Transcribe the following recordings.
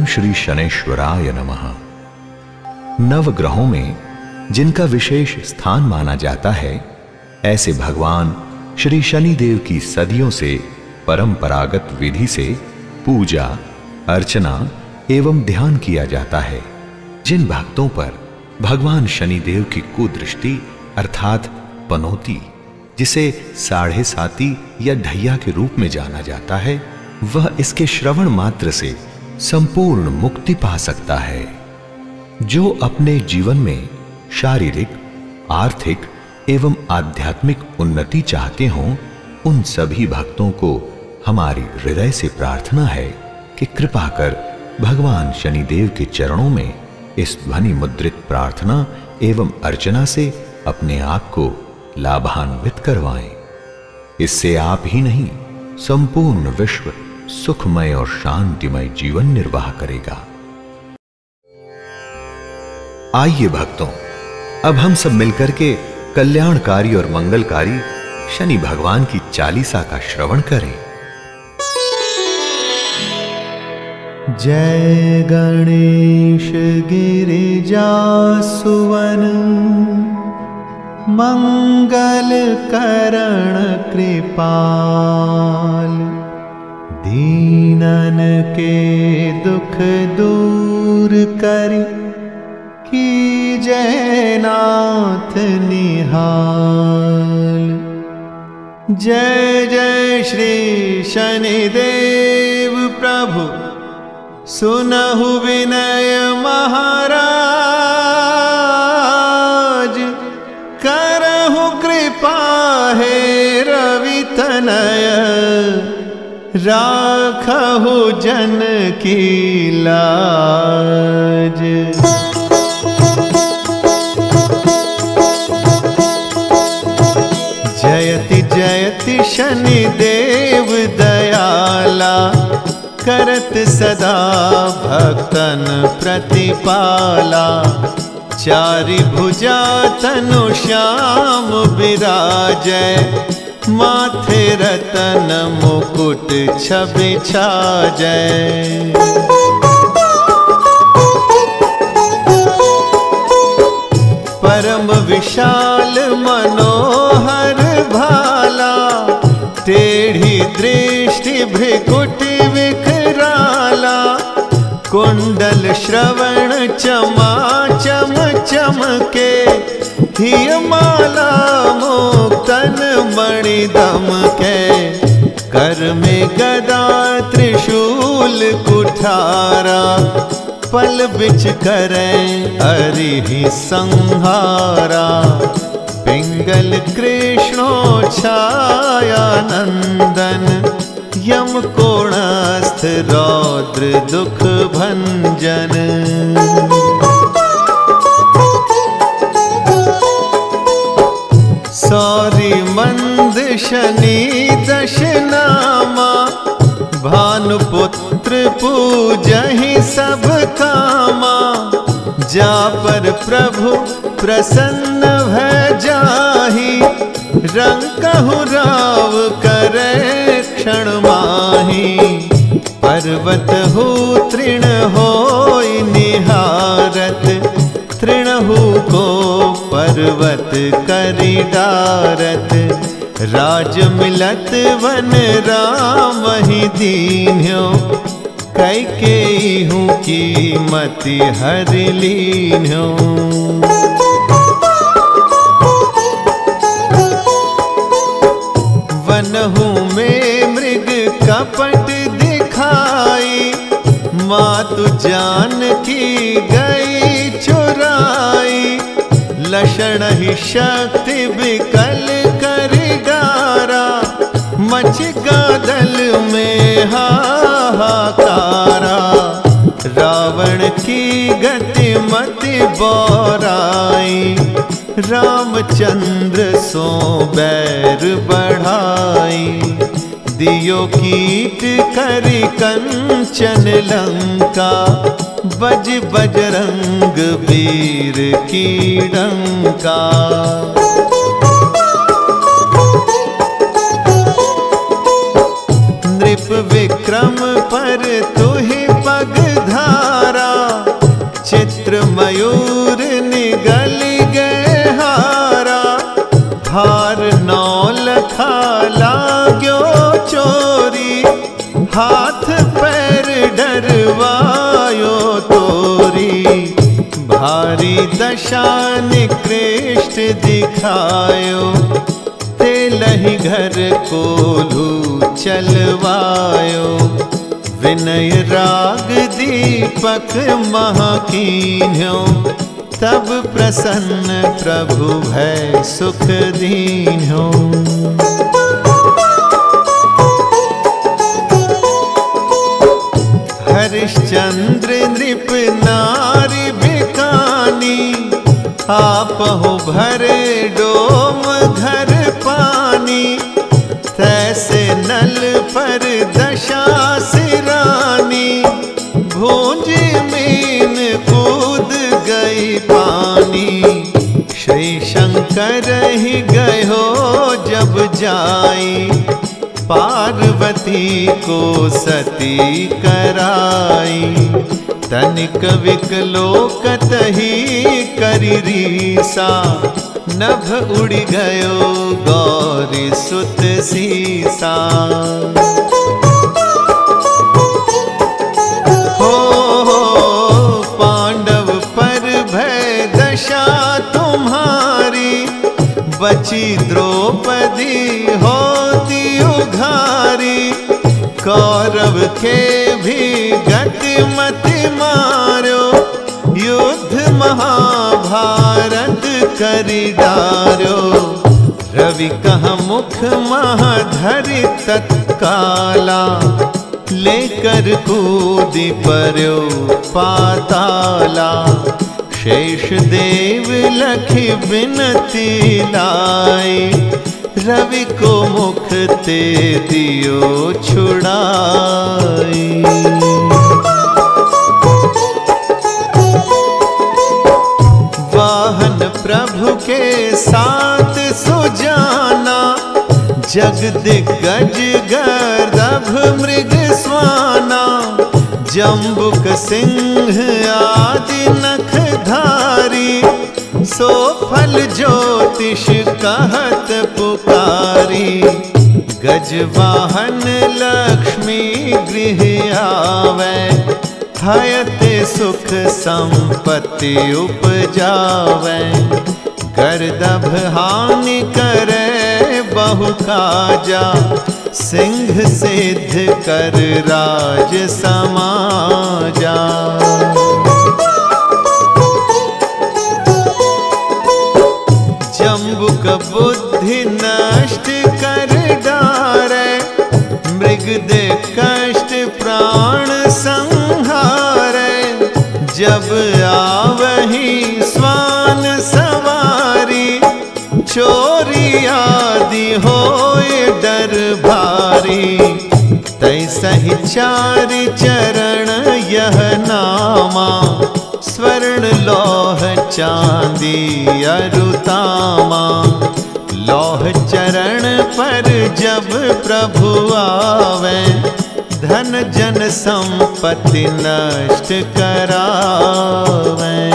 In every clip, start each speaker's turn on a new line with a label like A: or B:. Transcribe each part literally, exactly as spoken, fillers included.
A: ओम श्री शनैश्वराय नमः। नवग्रहों में जिनका विशेष स्थान माना जाता है, ऐसे भगवान श्री शनिदेव की सदियों से परंपरागत विधि से पूजा अर्चना एवं ध्यान किया जाता है। जिन भक्तों पर भगवान शनिदेव की कुदृष्टि अर्थात पनौती, जिसे साढ़े साती या ढैया के रूप में जाना जाता है, वह इसके श्रवण मात्र से संपूर्ण मुक्ति पा सकता है। जो अपने जीवन में शारीरिक, आर्थिक एवं आध्यात्मिक उन्नति चाहते हों, उन सभी भक्तों को हमारी हृदय से प्रार्थना है कि कृपा कर भगवान शनिदेव के चरणों में इस ध्वनि मुद्रित प्रार्थना एवं अर्चना से अपने आप को लाभान्वित करवाएं। इससे आप ही नहीं, संपूर्ण विश्व सुखमय और शांतिमय जीवन निर्वाह करेगा। आइए भक्तों, अब हम सब मिलकर के कल्याणकारी और मंगलकारी शनि भगवान की चालीसा का श्रवण करें।
B: जय गणेश गिरिजा सुवन, मंगल करण कृपाल, दीनन के दुख दूर करि, की जय नाथ निहाल। जय जय श्री शनिदेव प्रभु, सुनहु विनय महाराज, करहु कृपा हे रवि तनय, राखहु जन की लाज। जयति जयति शनिदेव दयाला, करत सदा भक्तन प्रतिपाला। चारि भुजा तनु श्याम विराजय, माथे रतन मुकुट छवि छाजय। परम विशाल मनोहर भाला, टेढ़ी दृष्टि भ्रिकुटि विकराला। कुंडल श्रवण चमा चम चमके, हिय माला मुक्तन मणि दमके। कर में गदा त्रिशूल कुठारा, पल बिच करें अरिहि संहारा। पिंगल कृष्णोच्छाया नंदन, यम कोणस्थ रौद्र दुख भंजन। सौरी मंद शनि दश नामा, भानुपुत्र पूजहि सब कामा। जा पर प्रभु प्रसन्न भय जाहि, रंकहु राव करे क्षण माहि। पर्वत हो तृण होय निहारत, तृणहु को पर्वत करि डारत। राज मिलत वन राम ही दीन्ह्यो, कैकेयी हूँ की मति हरि लीन्ह्यो। वनहु में मृग कपट दिखाई, मातु जानकी गई चुराई। लक्षण ही शक्ति विकल करि डारा, मच गादल में हाहाकारा। रावण की गति मति बोराई, रामचंद्र सो बैर बढ़ाई। दियो कीट करि कंचन लंका, बज बजरंग वीर की डंका। नृप विक्रम पर तुहि पग पग धारा, चित्र मयूर निगल गए हारा, भार नौ लखा लाग्यो चोरी, हाथ पैर डरवायो तोरी, भारी दशा निकृष्ट दिखायो, ते लही घर कोलू चलवायो, विनय राग दीपक महकीन्यो, तब प्रसन्न प्रभु भय सुख दीन्यो। हरिश्चंद्र नृप नारी भिकानी, आपहु भरे डोम घर पानी, तैसे नल पर दशा सिरानी, भूंज मीन कूद गई पानी, श्री शंकर ही गयो जब जाई, पार्वती को सती कराई, तनिक विकलोकत ही करी रीसा, नभ उड़ गयो गौरी सुत सीसा। हो हो पांडव पर भय दशा तुम्हारी, बची द्रौपदी होती उघारी, कौरव के भी गति मति मारो, युद्ध महाभारत करी डारो, रवि कह मुख महाधरि तत्काला, लेकर कूदी पर्यो पाताला, शेष देव लखी बिनती लाई, रवि को मुख ते दियो छुड़ाई। वाहन प्रभु के साथ सुजाना, जग दिग्गज गर्दभ मृग स्वाना, जम्बुक सिंह आदि नखधारी, सो फल ज्योतिष कहत पुकारी, गजवाहन लक्ष्मी गृह आवे, हयते सुख संपत्ति उपजावे, गर्दभ हानि करे बहु काजा, सिंह सिद्ध कर राज समाजा। जम्बुक बुद्धि नष्ट कर डारे, मृग दे कष्ट प्राण संहारे, जब आवही स्वान सवारी, चोरी आदि होए डर भारी, तैसहि चारि चरण यह नामा, स्वर्ण लौह चांदी अरुतामा, लौह चरण पर जब प्रभु आवे, धन जन संपत्ति नष्ट करावे।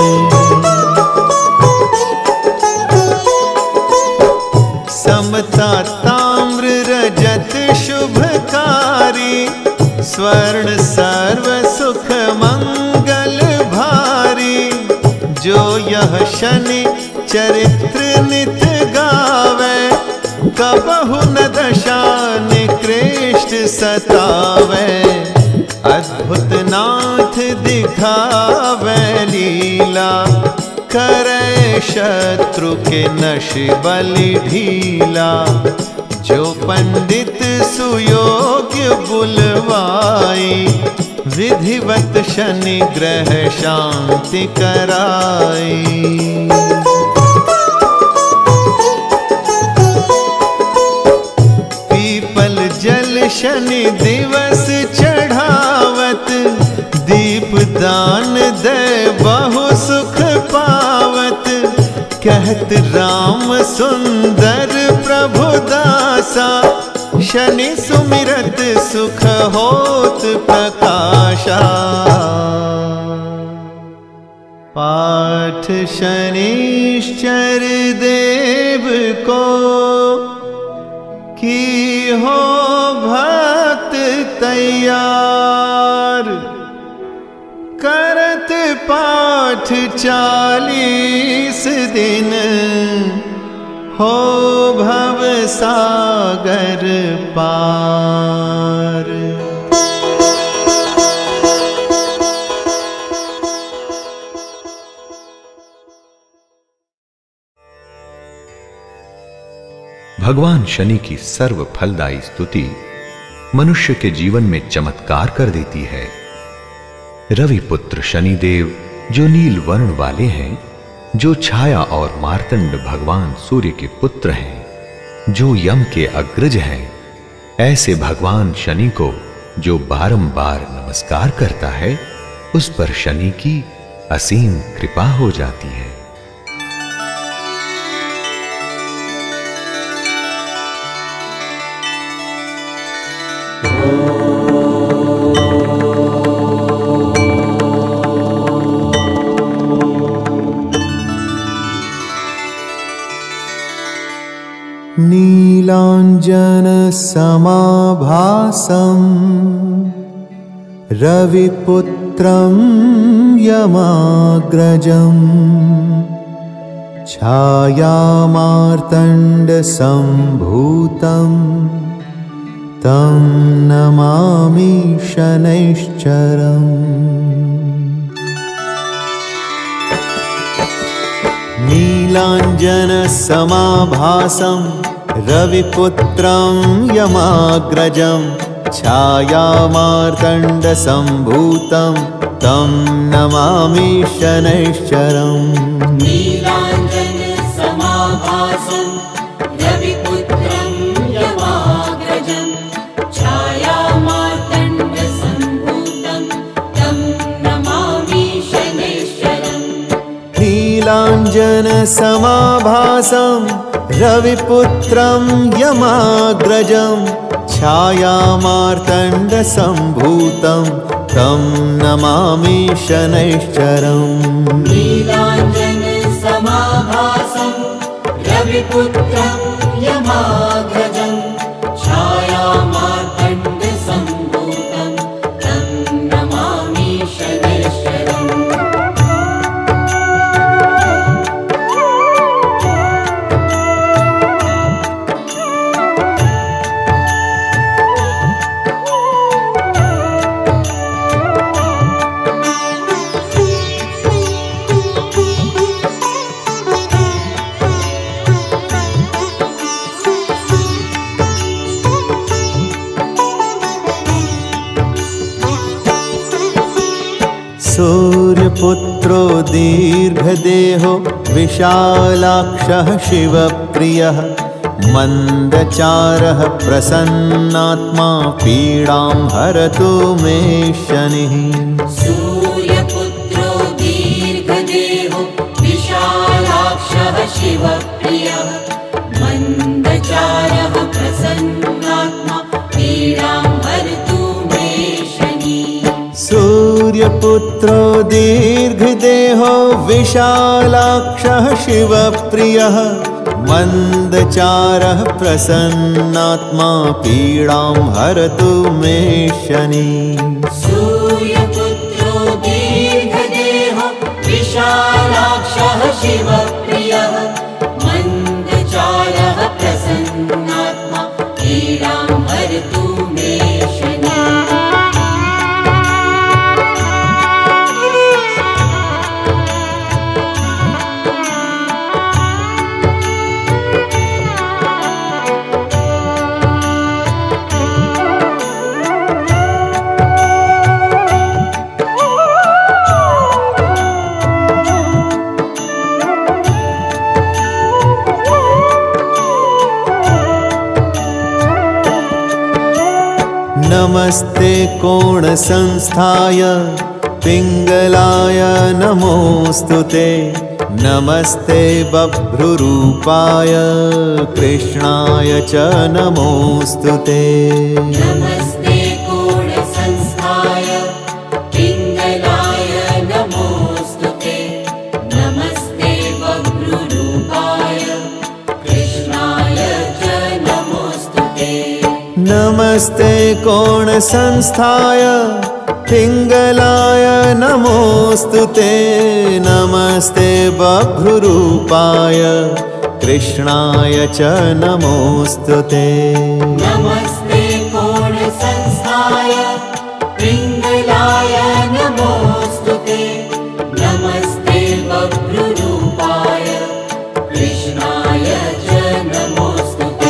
B: समता ताम्र रजत शुभकारी, स्वर्ण सर्व सुख मंगल भारी, जो यह शनि चरित्र नित गावे, कबहु न दशा निकृष्ट सतावे, अद्भुत नाथ दिखावे लीला, करे शत्रु के नश बलि ढीला, जो पंडित सुयोग्य बुलवाई, विधिवत शनि ग्रह शांति कराई। पीपल जल शनि दिवस चढ़ावत, दीप दान दे बहु सुख पावत, कहत राम सुंदर प्रभु दासा, शनि सुमिरत सुख होत प्रकाशा। पाठ शनिश्चर देव को की हो भक्त तैयार। करत पाठ चालीस दिन हो भव सागर पार।
A: भगवान शनि की सर्व फलदायी स्तुति मनुष्य के जीवन में चमत्कार कर देती है। रवि पुत्र शनिदेव जो नील वर्ण वाले हैं, जो छाया और मार्तंड भगवान सूर्य के पुत्र हैं, जो यम के अग्रज हैं, ऐसे भगवान शनि को जो बारंबार नमस्कार करता है, उस पर शनि की असीम कृपा हो जाती है।
B: नीलांजन समाभासं रविपुत्रं यमाग्रजं छायामार्तण्ड संभूतं तं नमामि शनैश्चरम्। नीलांजन समाभासं रविपुत्रं यमाग्रजं छायामार्तण्ड संभूतं तं नमामि शनैश्चरम्।
C: नीलांजन समाभासं रविपुत्रं यमाग्रजं छायामार्तण्ड संभूतं तं नमामि शनैश्चरम्।
B: नीलांजन समाभासं रविपुत्रं यमाग्रजं छायामार्तण्ड संभूतं तं नमामि शनैश्चरम्।
C: नीलांजन समाभासं रविपुत्रं यमाग्रजं छायामार्तण्ड संभूतं तं नमामि शनैश्चरम्।
B: सूर्यपुत्रो दीर्घदेहो विशालाक्षः शिवप्रियः मन्दचारः प्रसन्नात्मा पीडां हरतु मे शनिः।
C: सूर्यपुत्रो दीर्घदेहो विशालाक्षः शिवप्रियः मन्दचारः प्रसन्नात्मा पीडां हरतु मे शनिः।
B: सूर्यपुत्रो दीर्घदेहो विशालाक्षः शिवप्रियः मन्दचारः प्रसन्नात्मा पीडां हरतु मे शनिः।
C: सूर्यपुत्रो दीर्घदेहो विशालाक्षः शिवप्रियः मन्दचारः प्रसन्नात्मा पीडां हरतु मे शनिः।
B: नमस्ते कोणसंस्थाय पिङ्गलाय नमोऽस्तु ते। नमस्ते बभ्रुरूपाय कृष्णाय च नमोऽस्तु ते।
C: नमस्ते कोणसंस्थाय पिङ्गलाय नमोऽस्तु ते। नमस्ते बभ्रुरूपाय कृष्णाय च नमोऽस्तु ते।
B: नमस्ते कोणसंस्थाय पिङ्गलाय नमोऽस्तु ते। नमस्ते बभ्रुरूपाय कृष्णाय च नमोऽस्तु ते।
C: नमस्ते कोणसंस्थाय पिङ्गलाय नमोऽस्तु ते। नमस्ते बभ्रुरूपाय कृष्णाय च नमोऽस्तु ते।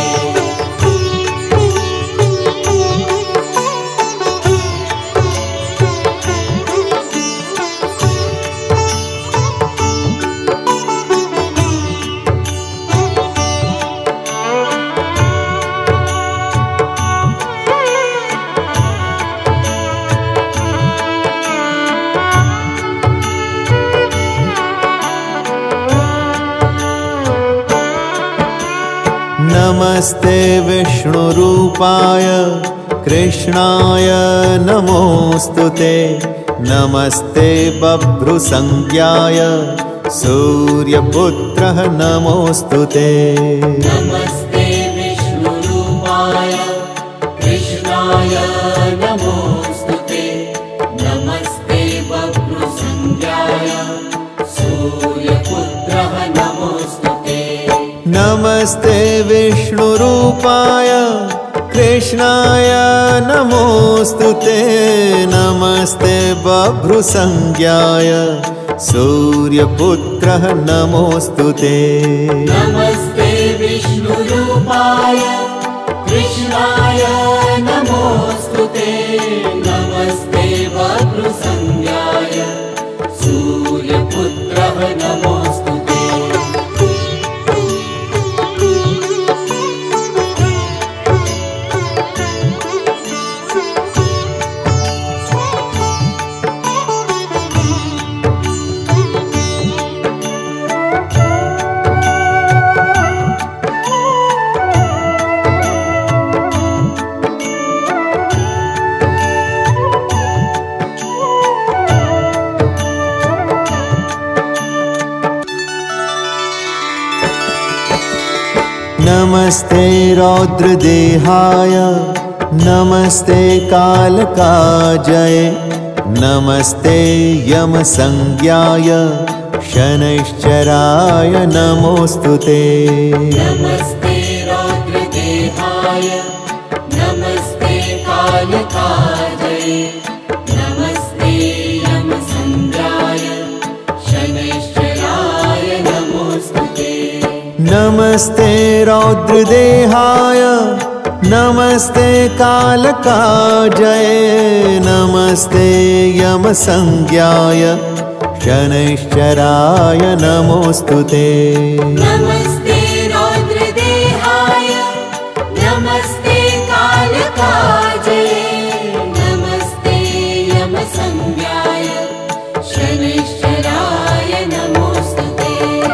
B: नमस्ते विष्णुरूपाय कृष्णाय नमोऽस्तु ते। नमस्ते बभ्रुसंज्ञाय सूर्यपुत्रः नमोऽस्तु ते।
C: नमस्ते विष्णुरूपाय कृष्णाय नमोऽस्तु ते। नमस्ते बभ्रुसंज्ञाय सूर्यपुत्रः नमोऽस्तु ते।
B: नमस्ते विष्णुरूपाय कृष्णाय नमोऽस्तु ते। नमस्ते बभ्रुसंज्ञाय सूर्यपुत्रः नमोऽस्तु ते।
C: नमस्ते विष्णुरूपाय कृष्णाय नमोऽस्तु ते। नमस्ते बभ्रुसंज्ञाय सूर्यपुत्रः नमोऽस्तु ते।
B: नमस्ते रौद्रदेहाय नमस्ते कालकाजये। नमस्ते यमसंज्ञाय शनैश्चराय नमोऽस्तु ते।
C: नमस्ते रौद्रदेहाय नमस्ते कालकाजये। नमस्ते यमसंज्ञाय शनैश्चराय नमोऽस्तु ते।
B: नमस्ते रौद्रदेहाय नमस्ते कालकाजये। नमस्ते यमसंज्ञाय शनैश्चराय नमोऽस्तु ते।
C: नमस्ते रौद्रदेहाय नमस्ते कालकाजये। नमस्ते यमसंज्ञाय शनैश्चराय नमोऽस्तु ते।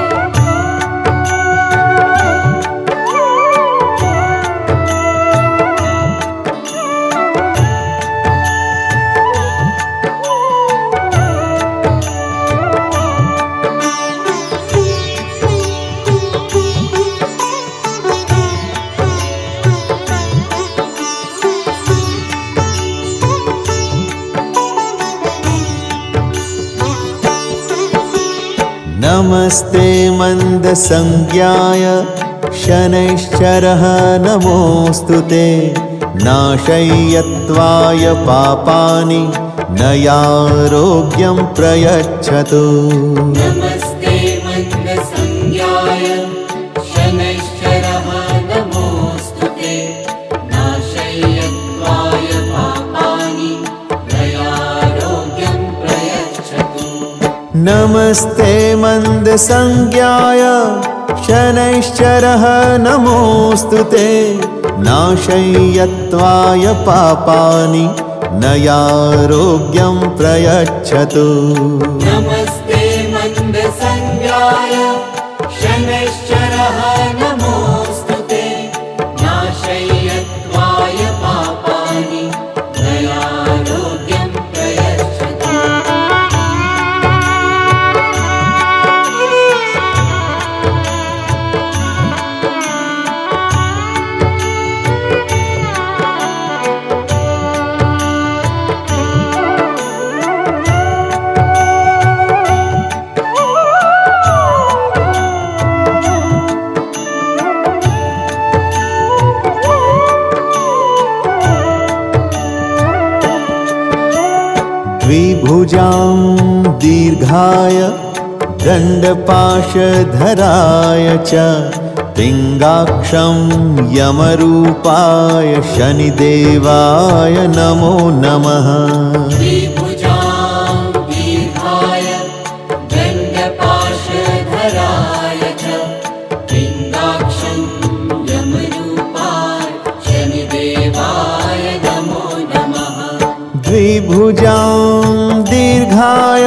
B: नमस्ते मन्दसंज्ञाय शनैश्चरः नमोऽस्तु ते। नाशय्यत्वाय पापानि नयारोग्यं प्रयच्छतु।
C: नमस्ते मन्दसंज्ञाय शनैश्चरः नमोऽस्तु ते। नाशय्यत्वाय पापानि दयारोग्यं प्रयच्छतु।
B: नमस्ते मन्दसंज्ञाय शनैश्चरः नमोऽस्तु ते। नाशय्यत्वाय पापानि नयारोग्यं प्रयच्छतु।
C: नमस्ते मन्दसंज्ञाय शनैश्चरः नमोऽस्तु ते। नाशय्यत्वाय पापानि दयारोग्यं प्रयच्छतु।
B: द्विभुजां दीर्घाय दण्डपाशधराय च पिङ्गाक्षं यमरूपाय शनिदेवाय नमो नमः।
C: द्विभुजां दीर्घाय दण्डपाशधराय च पिङ्गाक्षं यमरूपाय शनिदेवाय नमो नमः।
B: द्विभुजां दीर्घाय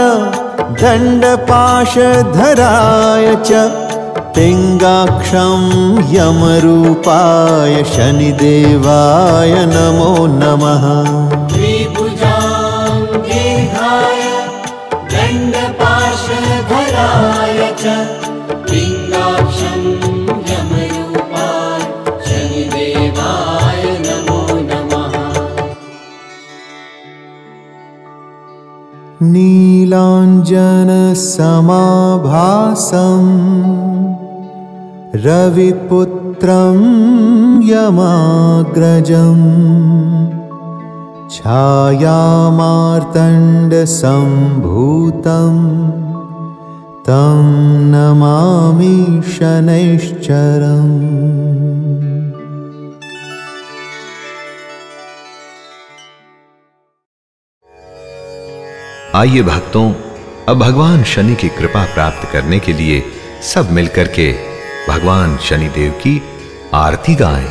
B: दण्डपाशधराय च पिङ्गाक्षं यमरूपाय शनिदेवाय नमो नमः।
C: द्विभुजां दीर्घाय दण्डपाशधराय च पिङ्गाक्षं यमरूपाय शनिदेवाय नमो नमः।
B: नीलाञ्जनसमाभासं रविपुत्रं यमाग्रजं छायामार्तण्डसम्भूतं तं नमामि शनैश्चरम्।
A: आइए भक्तों, अब भगवान शनि की कृपा प्राप्त करने के लिए सब मिलकर के भगवान शनिदेव की आरती गाएं।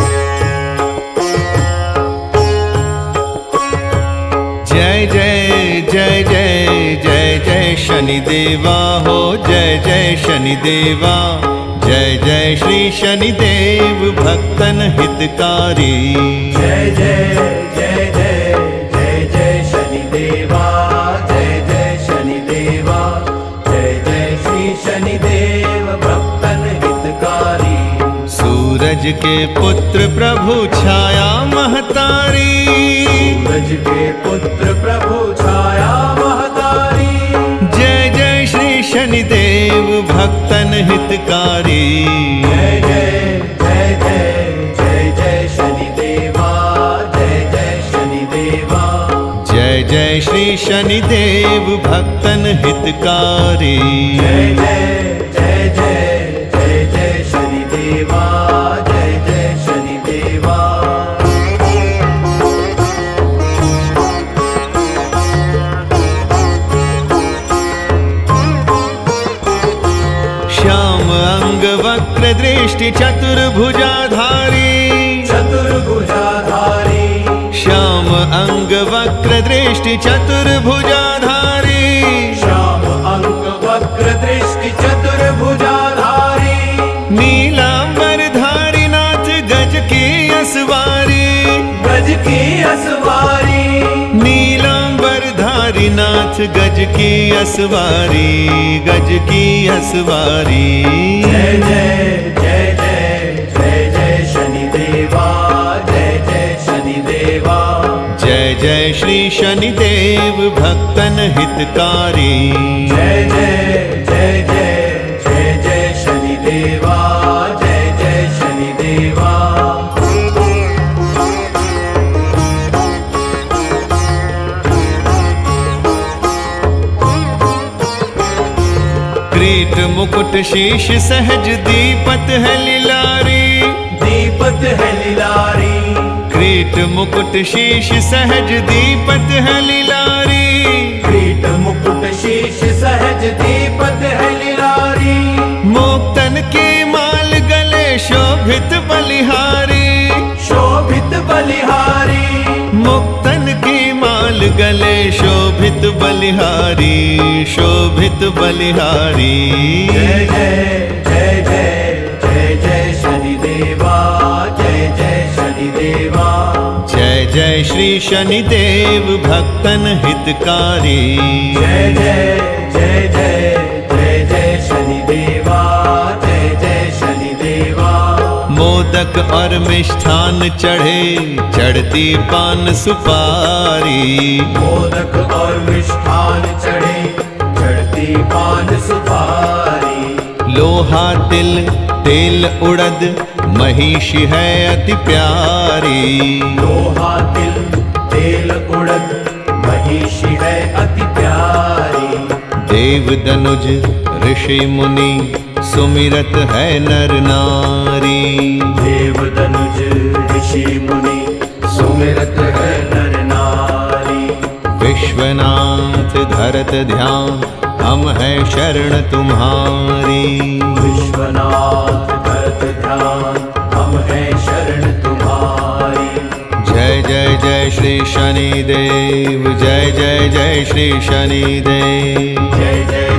B: जय जय जय जय जय जय शनिदेवा हो, जय जय शनिदेवा, जय जय श्री शनिदेव भक्तन हितकारी।
D: जय जय जय जय जय जय शनिदेवा, जय जय शनिदेवा, जय जय श्री शनिदेव भक्तन हितकारी।
B: सूरज के पुत्र प्रभु छाया महतारी,
D: सूरज के पुत्र प्रभु छाया महतारी।
B: जय जय श्री शनिदेव भक्तन हितकारी।
D: जय जय जय जय जय जय शनिदेवा, जय जय शनिदेवा,
B: जय जय श्री शनिदेव भक्तन हितकारी।
D: जय जय जय जय जय जय शनिदेवा, जय जय शनिदेवा।
B: श्याम अंग वक्र दृष्टि चतुर्भुजाधारी,
D: चतुर्भुजाधारी,
B: श्याम अंग वक्र दृष्टि चतुर्भुजाधारी।
D: श्याम अंग वक्र दृष्टि चतुर्भुजाधारी।
B: नीलांबरधारी नाथ गज की असवारी,
D: गज की असवारी।
B: नीलांबरधारी नाथ गज की असवारी, गज की असवारी।
D: जय जय जय जय जय जय शनिदेवा, जय जय शनिदेवा,
B: जय जय श्री शनिदेव भक्तन हितकारी।
D: जय जय जय जय जय जय शनिदेवा, जय जय शनिदेवा।
B: किरीट मुकुट शीश सहज दीपत है लिलारी,
D: दीपत है लिलारी।
B: किरीट मुकुट शीश सहज दीपत है लिलारी।
D: किरीट मुकुट शीश सहज दीपत है लिलारी।
B: मुक्तन की माल गले शोभित बलिहारी,
D: शोभित बलिहारी।
B: मुक्तन की गले शोभित बलिहारी, शोभित बलिहारी।
D: जय जय जय जय जय जय शनिदेवा, जय जय शनिदेवा।
B: जय जय श्री शनिदेव भक्तन हितकारी।
D: जय जय जय जय जय जय शनिदेवा, जय जय शनिदेवा।
B: मोदक और मिष्ठान चढ़े, चढ़ती पान सुपारी।
D: मोदक और मिष्ठान चढ़े, चढ़ती पान सुपारी।
B: लोहा तिल तेल उड़द, महिषी है अति प्यारी।
D: लोहा तिल तेल उड़द, महिषी है अति प्यारी।
B: देव दनुज ऋषि मुनि, सुमिरत है नर नारी।
D: देव दनुज ऋषि मुनि, सुमिरत है नर नारी।
B: विश्वनाथ धरत ध्यान, हम हैं शरण तुम्हारी।
D: विश्वनाथ धरत ध्यान, हम हैं शरण तुम्हारी।
B: जय जय जय श्री शनिदेव, जय जय जय श्री शनिदेव।
D: जय जय